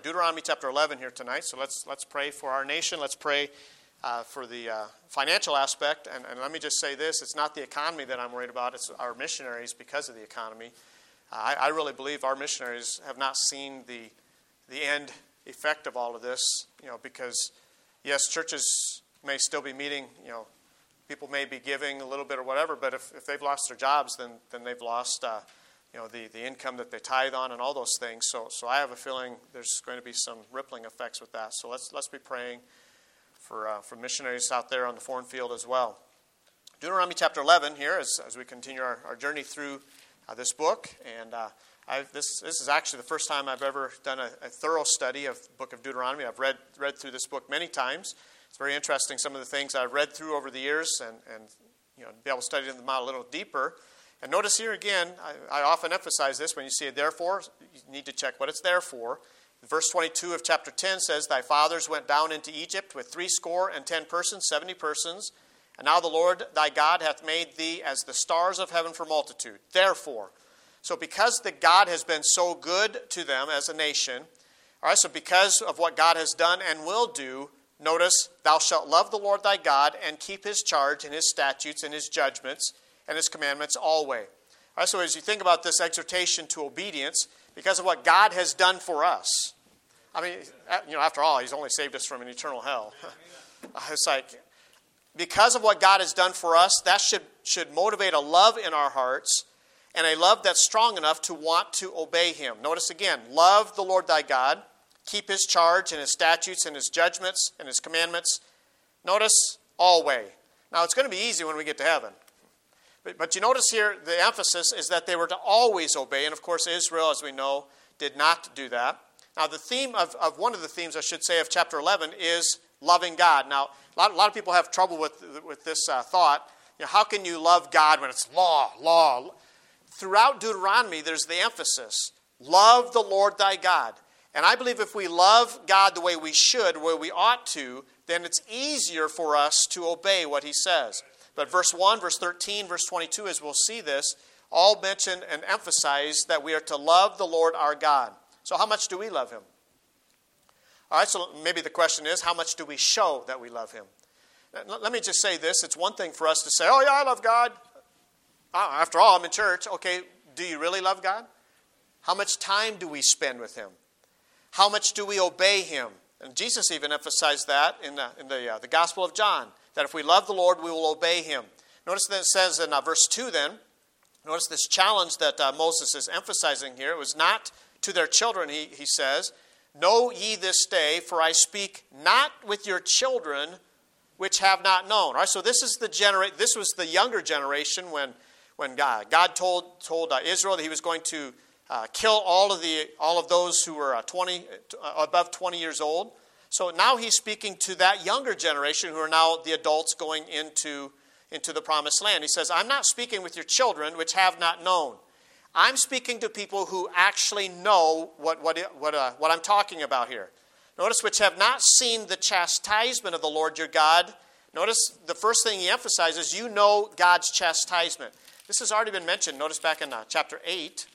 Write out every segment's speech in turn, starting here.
Deuteronomy chapter 11 here tonight. So let's pray for our nation. Let's pray for the financial aspect. And let me just say this. It's not the economy that I'm worried about. It's our missionaries because of the economy. I really believe our missionaries have not seen the end effect of all of this, because, yes, churches may still be meeting, people may be giving a little bit or whatever, but if they've lost their jobs, then they've lost the income that they tithe on and all those things. So I have a feeling there's going to be some rippling effects with that. So let's be praying for missionaries out there on the foreign field as well. Deuteronomy chapter 11 here as we continue our journey through this book. And this is actually the first time I've ever done a thorough study of the book of Deuteronomy. I've read through this book many times. It's very interesting, some of the things I've read through over the years and be able to study them out a little deeper. And notice here again, I often emphasize this, when you see a therefore, you need to check what it's there for. Verse 22 of chapter 10 says, Thy fathers went down into Egypt with 70 persons, 70 persons, and now the Lord thy God hath made thee as the stars of heaven for multitude. Therefore. So because the God has been so good to them as a nation, all right, so because of what God has done and will do, notice, thou shalt love the Lord thy God and keep his charge and his statutes and his judgments and his commandments always. All right, so as you think about this exhortation to obedience, because of what God has done for us, I mean, after all, he's only saved us from an eternal hell. It's like, because of what God has done for us, that should motivate a love in our hearts, and a love that's strong enough to want to obey him. Notice again, love the Lord thy God, keep his charge and his statutes and his judgments and his commandments. Notice, always. Now, it's going to be easy when we get to heaven. But you notice here, the emphasis is that they were to always obey. And of course, Israel, as we know, did not do that. Now, the theme of one of the themes, I should say, of chapter 11 is loving God. Now, a lot of people have trouble with this thought. How can you love God when it's law? Throughout Deuteronomy, there's the emphasis. Love the Lord thy God. And I believe if we love God the way we should, the way we ought to, then it's easier for us to obey what he says. But verse 1, verse 13, verse 22, as we'll see this, all mention and emphasize that we are to love the Lord our God. So how much do we love him? All right, so maybe the question is, how much do we show that we love him? Let me just say this. It's one thing for us to say, oh yeah, I love God. After all, I'm in church. Okay, do you really love God? How much time do we spend with him? How much do we obey him? And Jesus even emphasized that in the Gospel of John, that if we love the Lord, we will obey him. Notice that it says in verse 2 then, notice this challenge that Moses is emphasizing here. It was not to their children, he says, Know ye this day, for I speak not with your children which have not known. All right, so this was the younger generation when God told Israel that he was going to kill all of those who were above 20 years old. So now he's speaking to that younger generation who are now the adults going into the promised land. He says, I'm not speaking with your children which have not known. I'm speaking to people who actually know what I'm talking about here. Notice, which have not seen the chastisement of the Lord your God. Notice the first thing he emphasizes, you know God's chastisement. This has already been mentioned. Notice back in chapter 8,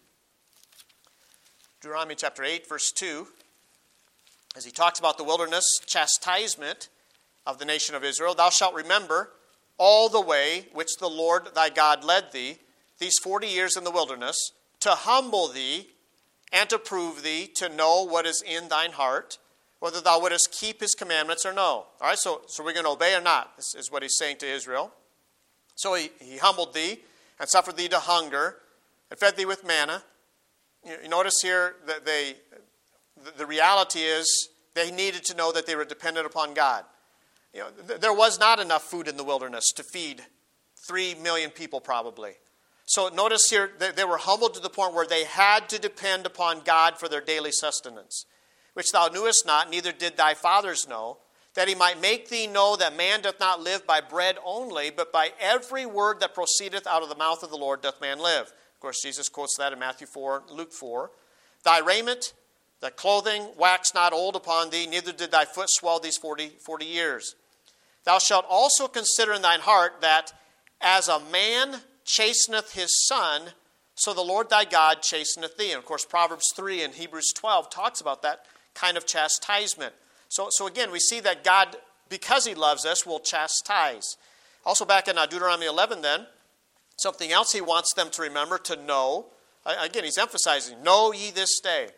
Deuteronomy chapter 8, verse 2, as he talks about the wilderness chastisement of the nation of Israel. Thou shalt remember all the way which the Lord thy God led thee, these 40 years in the wilderness, to humble thee and to prove thee, to know what is in thine heart, whether thou wouldest keep his commandments or no. All right, so we're going to obey or not, this is what he's saying to Israel. So he humbled thee and suffered thee to hunger and fed thee with manna. You notice here that the reality is they needed to know that they were dependent upon God. There was not enough food in the wilderness to feed 3 million people probably. So notice here that they were humbled to the point where they had to depend upon God for their daily sustenance, which thou knewest not, neither did thy fathers know, that he might make thee know that man doth not live by bread only, but by every word that proceedeth out of the mouth of the Lord doth man live. Of course, Jesus quotes that in Matthew 4, Luke 4. Thy raiment, thy clothing wax not old upon thee, neither did thy foot swell these 40 years. Thou shalt also consider in thine heart that as a man chasteneth his son, so the Lord thy God chasteneth thee. And of course, Proverbs 3 and Hebrews 12 talks about that kind of chastisement. So again, we see that God, because he loves us, will chastise. Also back in Deuteronomy 11 then, something else he wants them to remember, to know. Again, he's emphasizing, know ye this day.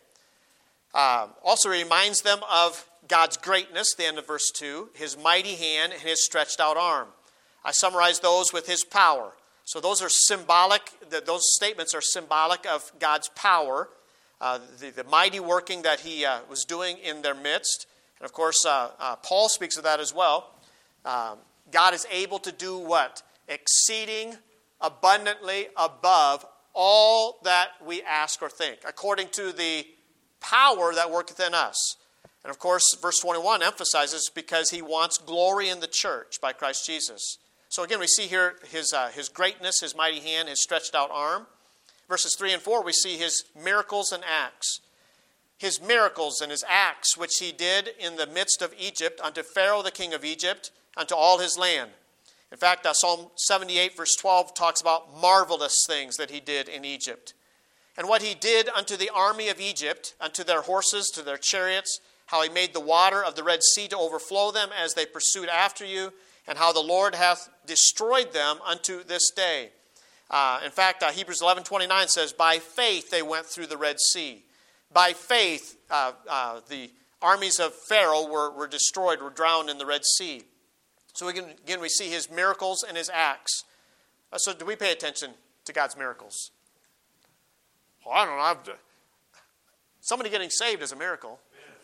Also reminds them of God's greatness, the end of verse 2, his mighty hand and his stretched out arm. I summarize those with his power. So those are symbolic, those statements are symbolic of God's power, the mighty working that he was doing in their midst. And of course, Paul speaks of that as well. God is able to do what? Exceeding abundantly above all that we ask or think, according to the power that worketh in us. And of course, verse 21 emphasizes because he wants glory in the church by Christ Jesus. So again, we see here his greatness, his mighty hand, his stretched out arm. Verses 3 and 4, we see his miracles and acts. His miracles and his acts, which he did in the midst of Egypt, unto Pharaoh the king of Egypt, unto all his land. In fact, Psalm 78 verse 12 talks about marvelous things that he did in Egypt. And what he did unto the army of Egypt, unto their horses, to their chariots, how he made the water of the Red Sea to overflow them as they pursued after you, and how the Lord hath destroyed them unto this day. In fact, Hebrews 11:29 says, by faith they went through the Red Sea. By faith, the armies of Pharaoh were destroyed, were drowned in the Red Sea. So again, we see his miracles and his acts. So do we pay attention to God's miracles? Well, I don't know. Somebody getting saved is a miracle.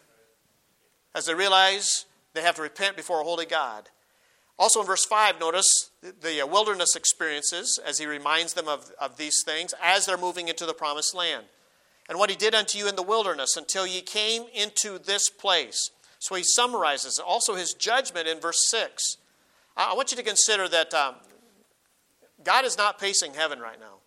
As they realize they have to repent before a holy God. Also in verse 5, notice the wilderness experiences as he reminds them of these things as they're moving into the promised land. And what he did unto you in the wilderness until ye came into this place. So he summarizes also his judgment in verse 6. I want you to consider that God is not pacing heaven right now.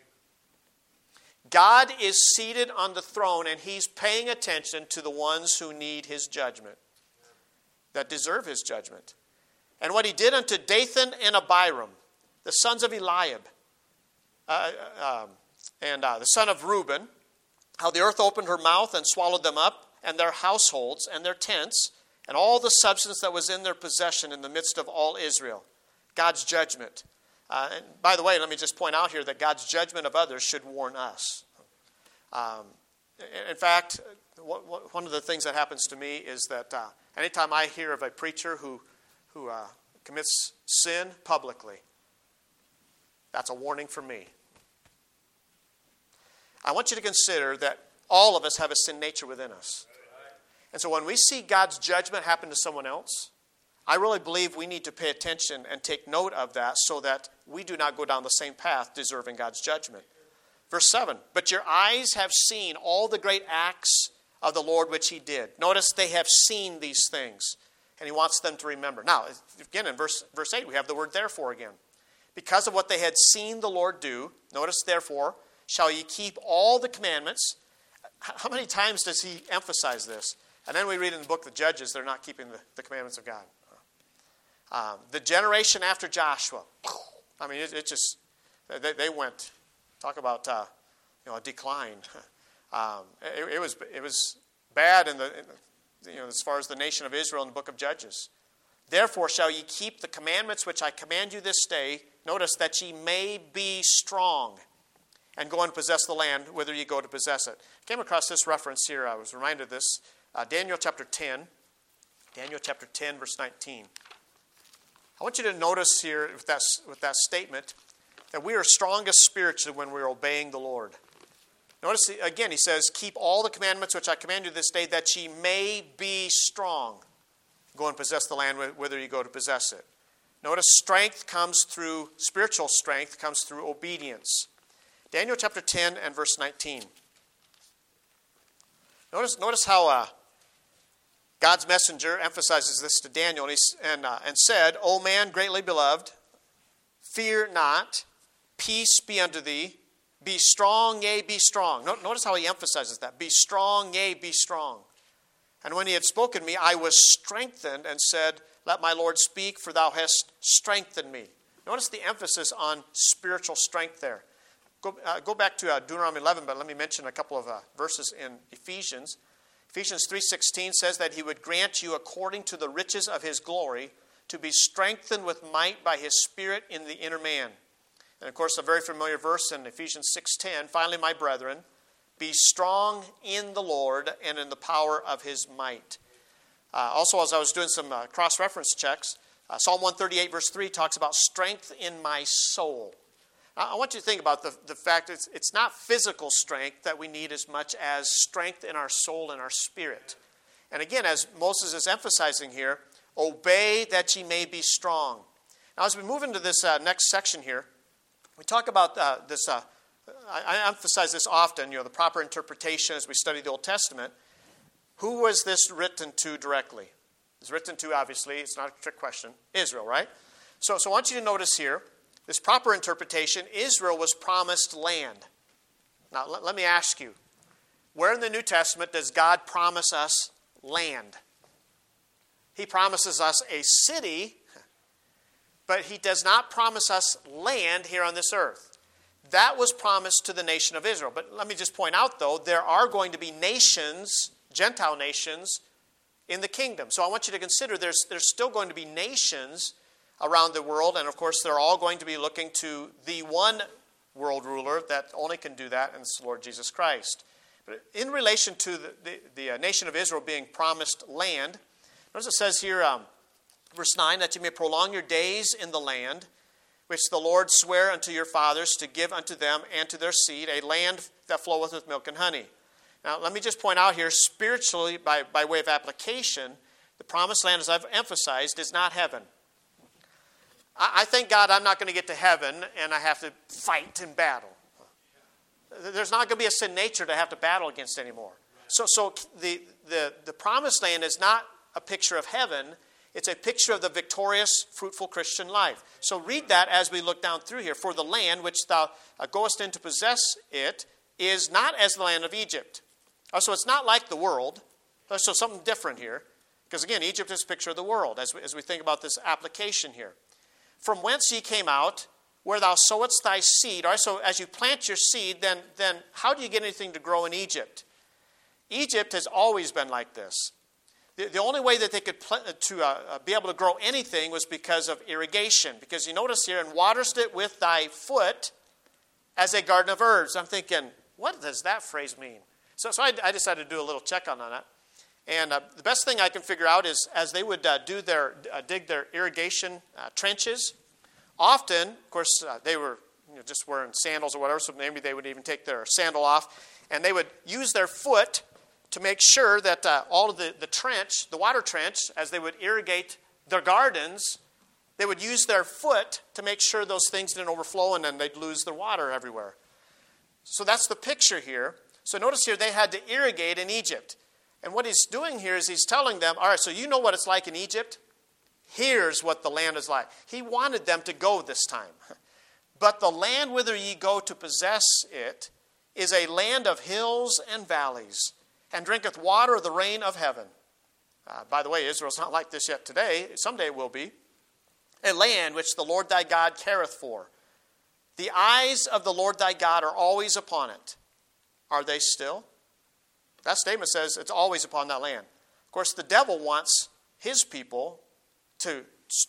God is seated on the throne and he's paying attention to the ones who need his judgment, that deserve his judgment. And what he did unto Dathan and Abiram, the sons of Eliab, and the son of Reuben, how the earth opened her mouth and swallowed them up, and their households and their tents, and all the substance that was in their possession in the midst of all Israel. God's judgment. And by the way, let me just point out here that God's judgment of others should warn us. In fact, one of the things that happens to me is that anytime I hear of a preacher who commits sin publicly, that's a warning for me. I want you to consider that all of us have a sin nature within us. And so when we see God's judgment happen to someone else, I really believe we need to pay attention and take note of that so that we do not go down the same path deserving God's judgment. Verse 7, but your eyes have seen all the great acts of the Lord which he did. Notice they have seen these things, and he wants them to remember. Now, again, in verse 8, we have the word therefore again. Because of what they had seen the Lord do, notice therefore, shall ye keep all the commandments. How many times does he emphasize this? And then we read in the book of Judges, they're not keeping the commandments of God. The generation after Joshua, I mean, it just, they went, talk about a decline. It was bad as far as the nation of Israel in the book of Judges. Therefore shall ye keep the commandments which I command you this day. Notice that ye may be strong and go and possess the land whither ye go to possess it. I came across this reference here. I was reminded of this. Daniel chapter 10. Daniel chapter 10, verse 19. I want you to notice here with that statement that we are strongest spiritually when we're obeying the Lord. Notice again, he says, keep all the commandments which I command you this day that ye may be strong. Go and possess the land whither you go to possess it. Notice spiritual strength comes through obedience. Daniel chapter 10 and verse 19. Notice how God's messenger emphasizes this to Daniel and said, O man greatly beloved, fear not, peace be unto thee, be strong, yea, be strong. Notice how he emphasizes that. Be strong, yea, be strong. And when he had spoken to me, I was strengthened and said, let my Lord speak, for thou hast strengthened me. Notice the emphasis on spiritual strength there. Go back to Deuteronomy 11, but let me mention a couple of verses in Ephesians. Ephesians 3:16 says that he would grant you according to the riches of his glory to be strengthened with might by his Spirit in the inner man. And of course, a very familiar verse in Ephesians 6:10, finally, my brethren, be strong in the Lord and in the power of his might. Also, as I was doing some cross-reference checks, Psalm 138 verse 3 talks about strength in my soul. I want you to think about the fact that it's not physical strength that we need as much as strength in our soul and our spirit. And again, as Moses is emphasizing here, obey that ye may be strong. Now, as we move into this next section here, we talk about this. I emphasize this often, the proper interpretation as we study the Old Testament. Who was this written to directly? It's written to, obviously, it's not a trick question, Israel, right? So I want you to notice here, this proper interpretation, Israel was promised land. Now, let me ask you, where in the New Testament does God promise us land? He promises us a city, but he does not promise us land here on this earth. That was promised to the nation of Israel. But let me just point out, though, there are going to be nations, Gentile nations, in the kingdom. So I want you to consider there's still going to be nations around the world, and of course they're all going to be looking to the one world ruler that only can do that, and it's the Lord Jesus Christ. But in relation to the nation of Israel being promised land, notice it says here, verse 9, that you may prolong your days in the land, which the Lord sware unto your fathers to give unto them and to their seed, a land that floweth with milk and honey. Now, let me just point out here, spiritually, by way of application, the promised land, as I've emphasized, is not heaven. I thank God I'm not going to get to heaven and I have to fight in battle. There's not going to be a sin nature to have to battle against anymore. So the promised land is not a picture of heaven. It's a picture of the victorious, fruitful Christian life. So read that as we look down through here. For the land which thou goest in to possess it is not as the land of Egypt. So it's not like the world. So something different here. Because again, Egypt is a picture of the world as we think about this application here. From whence ye came out, where thou sowest thy seed. All right, so as you plant your seed, then how do you get anything to grow in Egypt? Egypt has always been like this. The only way that they could be able to grow anything was because of irrigation. Because you notice here, and waterest it with thy foot as a garden of herbs. I'm thinking, what does that phrase mean? So I decided to do a little check on that. And the best thing I can figure out is as they would dig their irrigation trenches, often, of course, they were just wearing sandals or whatever, so maybe they would even take their sandal off, and they would use their foot to make sure that all of the trench, the water trench, as they would irrigate their gardens, they would use their foot to make sure those things didn't overflow and then they'd lose their water everywhere. So that's the picture here. So notice here they had to irrigate in Egypt. And what he's doing here is he's telling them, all right, so you know what it's like in Egypt? Here's what the land is like. He wanted them to go this time. But the land whither ye go to possess it is a land of hills and valleys, and drinketh water of the rain of heaven. By the way, Israel's not like this yet today. Someday it will be. A land which the Lord thy God careth for. The eyes of the Lord thy God are always upon it. Are they still? That statement says it's always upon that land. Of course, the devil wants his people to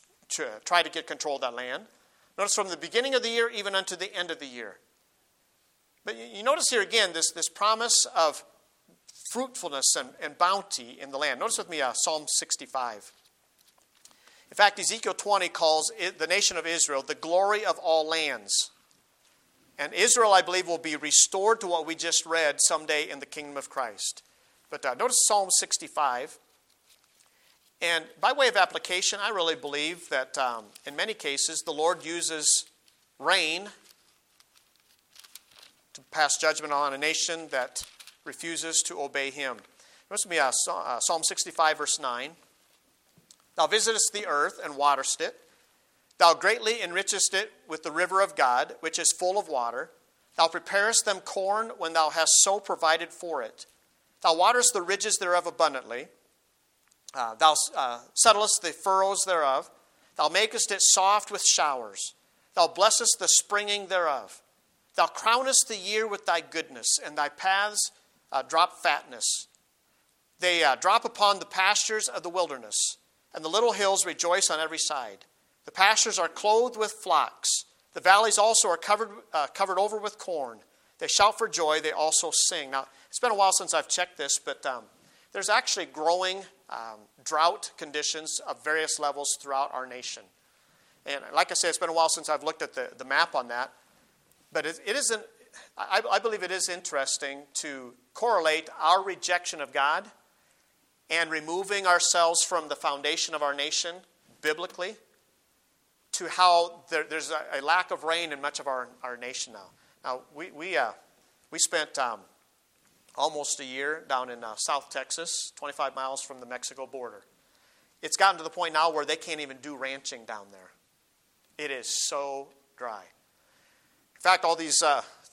try to get control of that land. Notice from the beginning of the year even unto the end of the year. But you notice here again this promise of fruitfulness and bounty in the land. Notice with me Psalm 65. In fact, Ezekiel 20 calls the nation of Israel the glory of all lands. And Israel, I believe, will be restored to what we just read someday in the kingdom of Christ. But notice Psalm 65. And by way of application, I really believe that in many cases the Lord uses rain to pass judgment on a nation that refuses to obey him. Notice with me Psalm 65, verse 9. Thou visitest the earth and waterest it. Thou greatly enrichest it with the river of God, which is full of water. Thou preparest them corn when thou hast so provided for it. Thou waterest the ridges thereof abundantly. Thou settlest the furrows thereof. Thou makest it soft with showers. Thou blessest the springing thereof. Thou crownest the year with thy goodness, and thy paths drop fatness. They drop upon the pastures of the wilderness, and the little hills rejoice on every side. The pastures are clothed with flocks. The valleys also are covered over with corn. They shout for joy. They also sing. Now, it's been a while since I've checked this, but there's actually growing drought conditions of various levels throughout our nation. And like I said, it's been a while since I've looked at the map on that. But it isn't. I believe it is interesting to correlate our rejection of God and removing ourselves from the foundation of our nation biblically to how there's a lack of rain in much of our nation now. Now, we spent almost a year down in South Texas, 25 miles from the Mexico border. It's gotten to the point now where they can't even do ranching down there. It is so dry. In fact, all these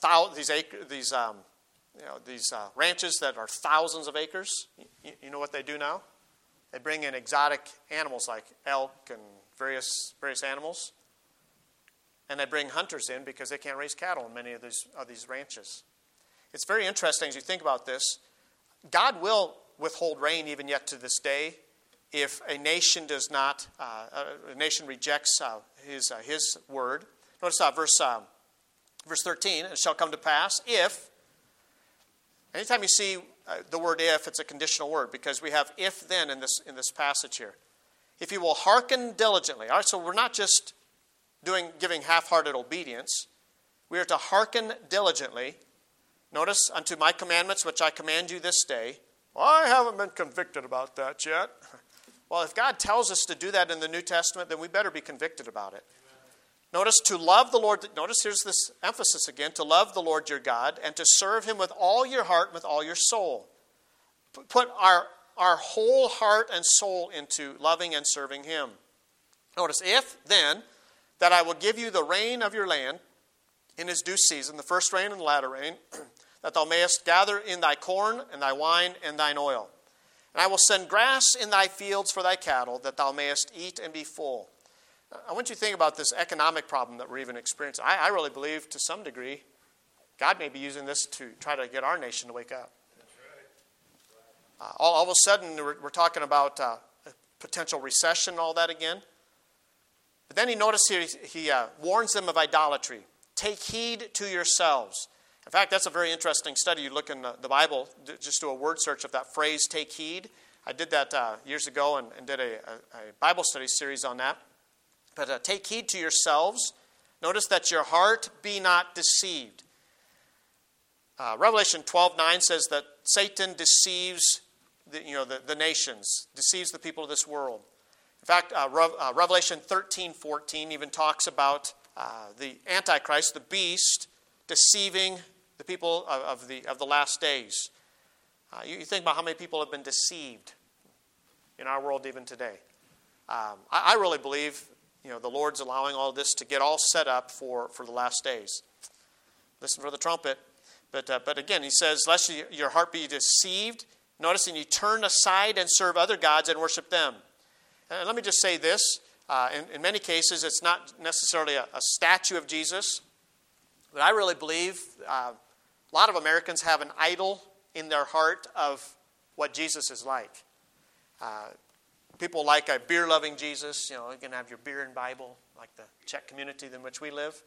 ranches that are thousands of acres, you know what they do now? They bring in exotic animals like elk and various animals, and they bring hunters in because they can't raise cattle in many of these ranches. It's very interesting as you think about this. God will withhold rain even yet to this day if a nation does not, a nation rejects his word. Notice verse 13, it shall come to pass if, anytime you see the word if, it's a conditional word because we have if then in this passage here. If you will hearken diligently. All right, so we're not just giving half-hearted obedience. We are to hearken diligently. Notice, unto my commandments which I command you this day. Well, I haven't been convicted about that yet. Well, if God tells us to do that in the New Testament, then we better be convicted about it. Notice, to love the Lord. Notice here's this emphasis again. To love the Lord your God and to serve him with all your heart and with all your soul. Put our whole heart and soul into loving and serving him. Notice, if then that I will give you the rain of your land in his due season, the first rain and the latter rain, that thou mayest gather in thy corn and thy wine and thine oil. And I will send grass in thy fields for thy cattle, that thou mayest eat and be full. I want you to think about this economic problem that we're even experiencing. I really believe to some degree God may be using this to try to get our nation to wake up. All of a sudden we're talking about potential recession and all that again. But then notice here he warns them of idolatry. Take heed to yourselves. In fact, that's a very interesting study. You look in the Bible, just do a word search of that phrase, take heed. I did that years ago and did a Bible study series on that. But take heed to yourselves. Notice that your heart be not deceived. Revelation 12:9 says that Satan deceives the nations, deceives the people of this world. In fact, Revelation 13:14 even talks about the Antichrist, the beast, deceiving the people of the last days. You think about how many people have been deceived in our world even today. I really believe the Lord's allowing all this to get all set up for the last days. Listen for the trumpet. But again, he says, lest your heart be deceived. Notice, and you turn aside and serve other gods and worship them. And let me just say this. In many cases, it's not necessarily a statue of Jesus. But I really believe a lot of Americans have an idol in their heart of what Jesus is like. People like a beer-loving Jesus. You can have your beer and Bible, like the Czech community in which we live.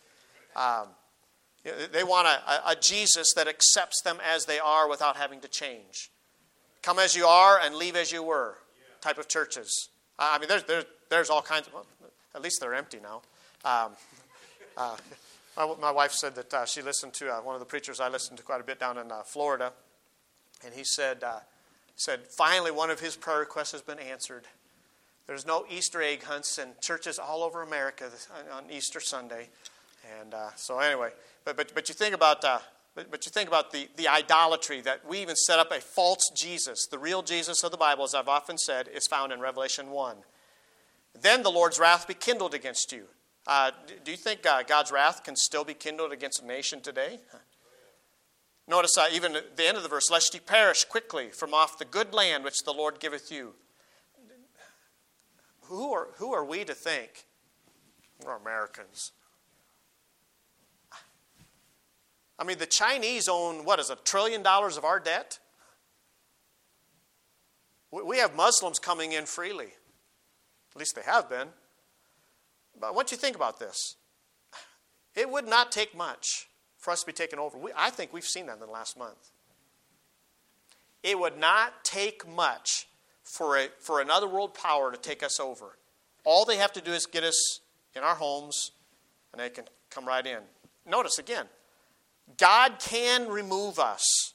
They want a Jesus that accepts them as they are without having to change. Come as you are and leave as you were type of churches. I mean, there's all kinds of, well, at least they're empty now. My wife said that she listened to one of the preachers I listened to quite a bit down in Florida. And he said, finally one of his prayer requests has been answered. There's no Easter egg hunts in churches all over America on Easter Sunday. And so anyway, but you think about the idolatry that we even set up a false Jesus. The real Jesus of the Bible, as I've often said, is found in Revelation 1. Then the Lord's wrath be kindled against you. Do you think God's wrath can still be kindled against a nation today? Notice even at the end of the verse, lest ye perish quickly from off the good land which the Lord giveth you. Who are we to think? We're Americans. I mean, the Chinese own, $1 trillion of our debt? We have Muslims coming in freely. At least they have been. But what do you think about this? It would not take much for us to be taken over. I think we've seen that in the last month. It would not take much for another world power to take us over. All they have to do is get us in our homes, and they can come right in. Notice again, God can remove us.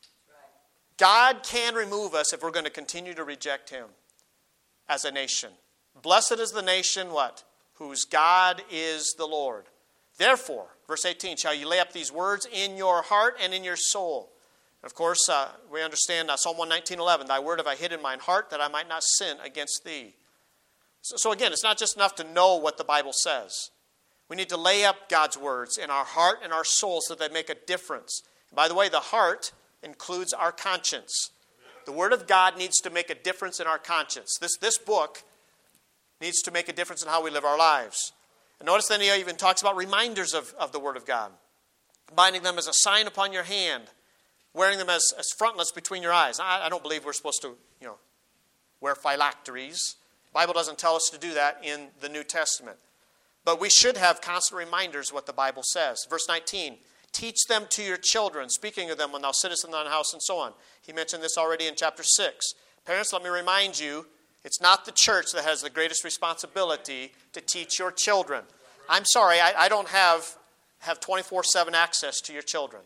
God can remove us if we're going to continue to reject Him as a nation. Blessed is the nation, what? Whose God is the Lord. Therefore, verse 18, shall you lay up these words in your heart and in your soul. Of course, we understand Psalm 119:11, thy word have I hid in mine heart that I might not sin against thee. So again, it's not just enough to know what the Bible says. We need to lay up God's words in our heart and our soul so that they make a difference. By the way, the heart includes our conscience. The Word of God needs to make a difference in our conscience. This book needs to make a difference in how we live our lives. And notice then he even talks about reminders of the Word of God. Binding them as a sign upon your hand. Wearing them as frontlets between your eyes. I don't believe we're supposed to, wear phylacteries. The Bible doesn't tell us to do that in the New Testament. But we should have constant reminders of what the Bible says. Verse 19, teach them to your children, speaking of them when thou sittest in thine house, and so on. He mentioned this already in chapter 6. Parents, let me remind you, it's not the church that has the greatest responsibility to teach your children. I'm sorry, I don't have 24/7 access to your children.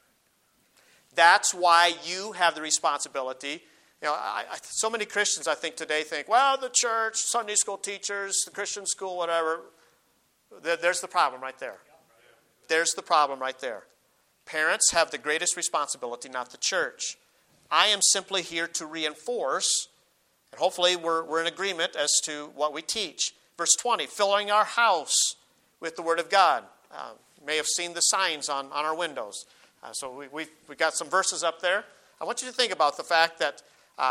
That's why you have the responsibility. So many Christians, I think, today think, well, the church, Sunday school teachers, the Christian school, whatever. There's the problem right there. There's the problem right there. Parents have the greatest responsibility, not the church. I am simply here to reinforce, and hopefully we're in agreement as to what we teach. Verse 20, filling our house with the Word of God. You may have seen the signs on our windows. So we've got some verses up there. I want you to think about the fact that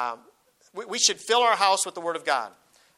we should fill our house with the Word of God.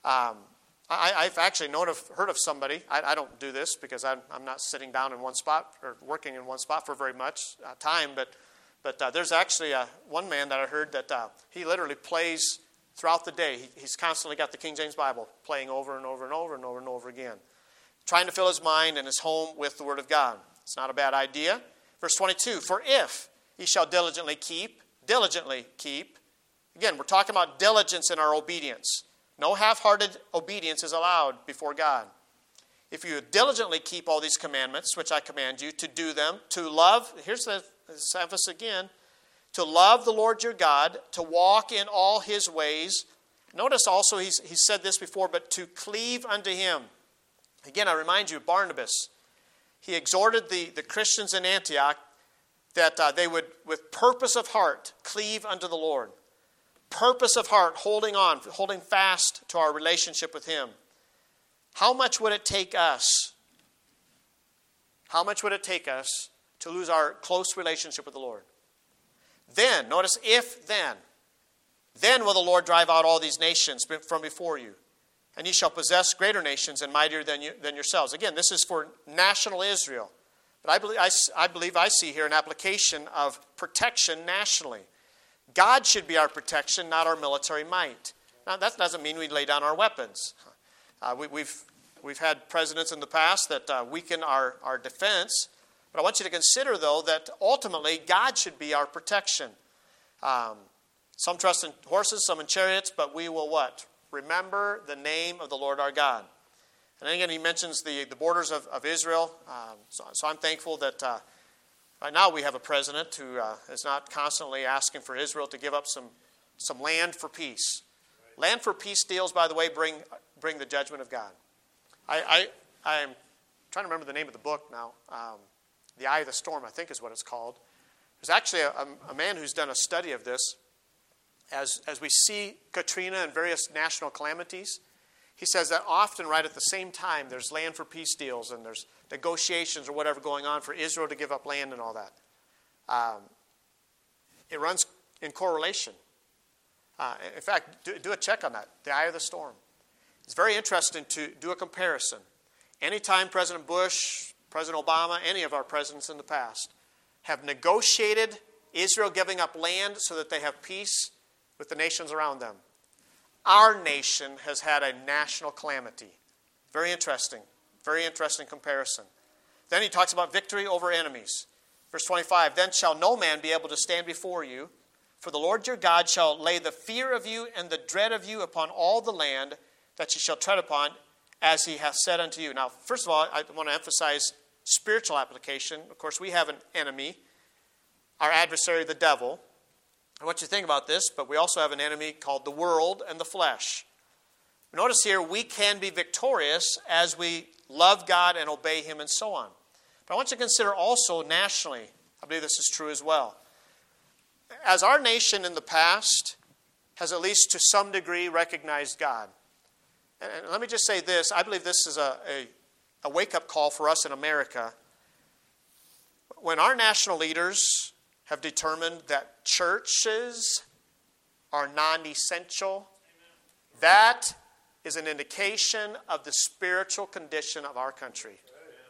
I've actually heard of somebody. I don't do this because I'm not sitting down in one spot or working in one spot for very much time. But there's actually one man that I heard that he literally plays throughout the day. He's constantly got the King James Bible playing over and over and over and over and over again, trying to fill his mind and his home with the Word of God. It's not a bad idea. Verse 22, for if ye shall diligently keep. Again, we're talking about diligence in our obedience. No half-hearted obedience is allowed before God. If you diligently keep all these commandments, which I command you, to do them, to love, here's this emphasis again, to love the Lord your God, to walk in all His ways. Notice also he's said this before, but to cleave unto Him. Again, I remind you, Barnabas, he exhorted the Christians in Antioch that they would, with purpose of heart, cleave unto the Lord. Purpose of heart, holding fast to our relationship with Him. How much would it take us? How much would it take us to lose our close relationship with the Lord? Then, notice then will the Lord drive out all these nations from before you. And ye shall possess greater nations and mightier than yourselves. Again, this is for national Israel. But I believe I see here an application of protection nationally. God should be our protection, not our military might. Now, that doesn't mean we lay down our weapons. We've had presidents in the past that weaken our defense. But I want you to consider, though, that ultimately God should be our protection. Some trust in horses, some in chariots, but we will what? Remember the name of the Lord our God. And then again, he mentions the borders of Israel. So I'm thankful that right now we have a president who is not constantly asking for Israel to give up some land for peace. Right. Land for peace deals, by the way, bring the judgment of God. I'm trying to remember the name of the book now. The Eye of the Storm, I think is what it's called. There's actually a man who's done a study of this. As we see Katrina and various national calamities, he says that often right at the same time there's land for peace deals and there's negotiations or whatever going on for Israel to give up land and all that. It runs in correlation. In fact, do a check on that, the Eye of the Storm. It's very interesting to do a comparison. Anytime President Bush, President Obama, any of our presidents in the past have negotiated Israel giving up land so that they have peace with the nations around them. our nation has had a national calamity. Very interesting comparison. Then he talks about victory over enemies. Verse 25, then shall no man be able to stand before you, for the Lord your God shall lay the fear of you and the dread of you upon all the land that ye shall tread upon, as he hath said unto you. Now, first of all, I want to emphasize spiritual application. Of course, we have an enemy, our adversary, the devil. I want you to think about this, but we also have an enemy called the world and the flesh. Notice here, we can be victorious as we love God and obey Him and so on. But I want you to consider also nationally, I believe this is true as well. As our nation in the past has at least to some degree recognized God. And let me just say this, I believe this is a wake-up call for us in America. When our national leaders have determined that churches are non-essential, that is an indication of the spiritual condition of our country.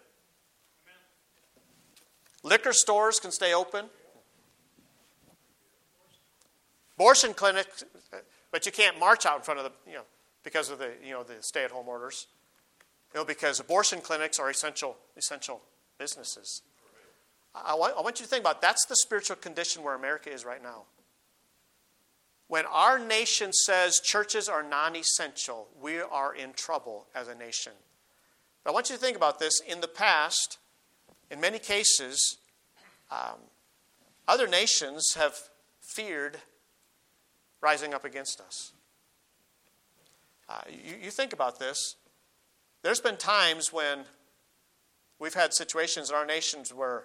Liquor stores can stay open. Abortion clinics, but you can't march out in front of the, because of the stay-at-home orders. Because abortion clinics are essential businesses. I want you to think about that's the spiritual condition where America is right now. When our nation says churches are non-essential, we are in trouble as a nation. But I want you to think about this. In the past, in many cases, other nations have feared rising up against us. You think about this. There's been times when we've had situations in our nation where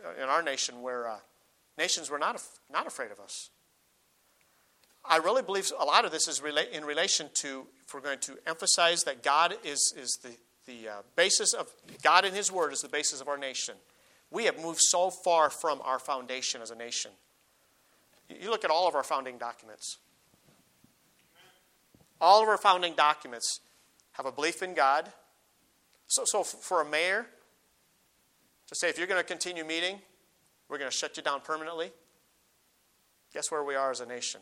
nations were not afraid of us. I really believe a lot of this is in relation to, if we're going to emphasize that God is the basis of, God and His Word is the basis of our nation. We have moved so far from our foundation as a nation. You look at all of our founding documents. All of our founding documents have a belief in God. So for a mayor to say, if you're going to continue meeting, we're going to shut you down permanently, guess where we are as a nation?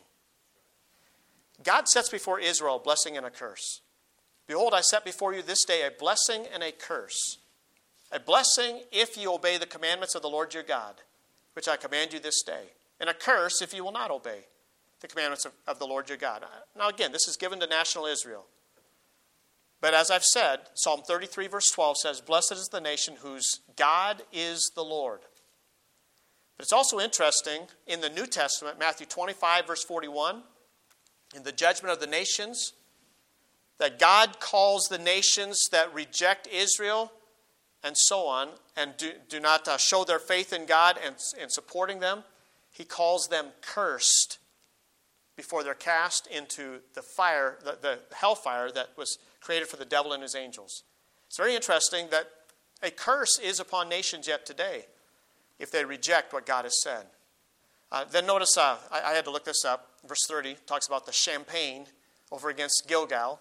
God sets before Israel a blessing and a curse. Behold, I set before you this day a blessing and a curse. A blessing if you obey the commandments of the Lord your God, which I command you this day. And a curse if you will not obey the commandments of the Lord your God. Now again, this is given to national Israel. But as I've said, Psalm 33 verse 12 says, blessed is the nation whose God is the Lord. But it's also interesting, in the New Testament, Matthew 25 verse 41, in the judgment of the nations, that God calls the nations that reject Israel and so on, and do not show their faith in God and supporting them, He calls them cursed before they're cast into the fire, the hellfire that was created for the devil and his angels. It's very interesting that a curse is upon nations yet today if they reject what God has said. Then notice, I had to look this up. Verse 30 talks about the Champaign over against Gilgal.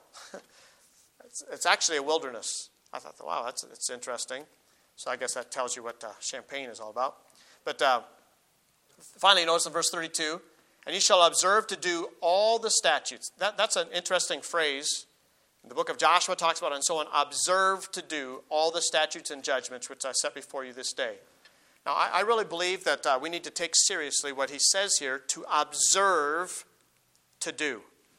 It's actually a wilderness. I thought, wow, that's interesting. So I guess that tells you what Champaign is all about. But finally, notice in verse 32, and ye shall observe to do all the statutes. That's an interesting phrase. The book of Joshua talks about it and so on. Observe to do all the statutes and judgments which I set before you this day. Now, I really believe that we need to take seriously what he says here, to observe to do.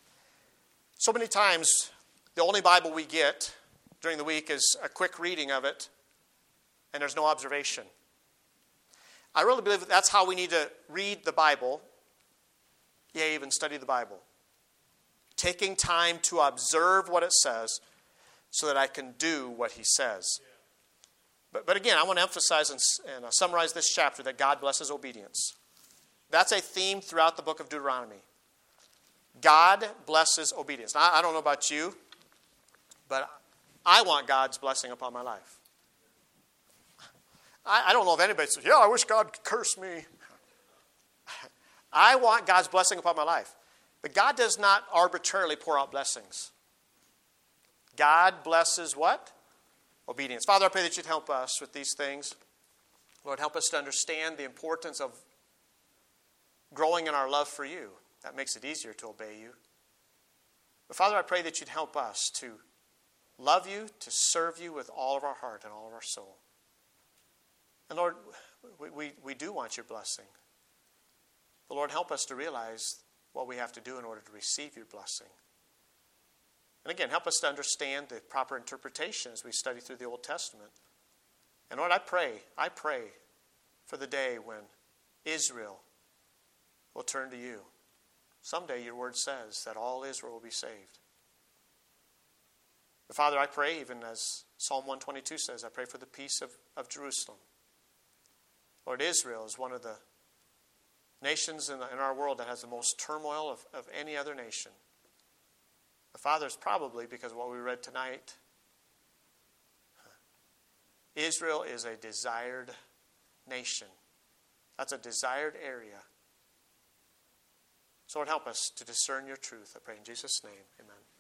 So many times, the only Bible we get during the week is a quick reading of it, and there's no observation. I really believe that's how we need to read the Bible, yea, even study the Bible. Taking time to observe what it says so that I can do what he says. But again, I want to emphasize and summarize this chapter that God blesses obedience. That's a theme throughout the book of Deuteronomy. God blesses obedience. Now, I don't know about you, but I want God's blessing upon my life. I don't know if anybody says, yeah, I wish God could curse me. I want God's blessing upon my life. But God does not arbitrarily pour out blessings. God blesses what? Obedience. Father, I pray that you'd help us with these things. Lord, help us to understand the importance of growing in our love for you. That makes it easier to obey you. But Father, I pray that you'd help us to love you, to serve you with all of our heart and all of our soul. And Lord, we do want your blessing. But Lord, help us to realize what we have to do in order to receive your blessing. And again, help us to understand the proper interpretation as we study through the Old Testament. And Lord, I pray for the day when Israel will turn to you. Someday your word says that all Israel will be saved. But Father, I pray, even as Psalm 122 says, I pray for the peace of Jerusalem. Lord, Israel is one of the nations in our world that has the most turmoil of any other nation. The Father, is probably because of what we read tonight. Israel is a desired nation. That's a desired area. So Lord, help us to discern your truth. I pray in Jesus' name. Amen.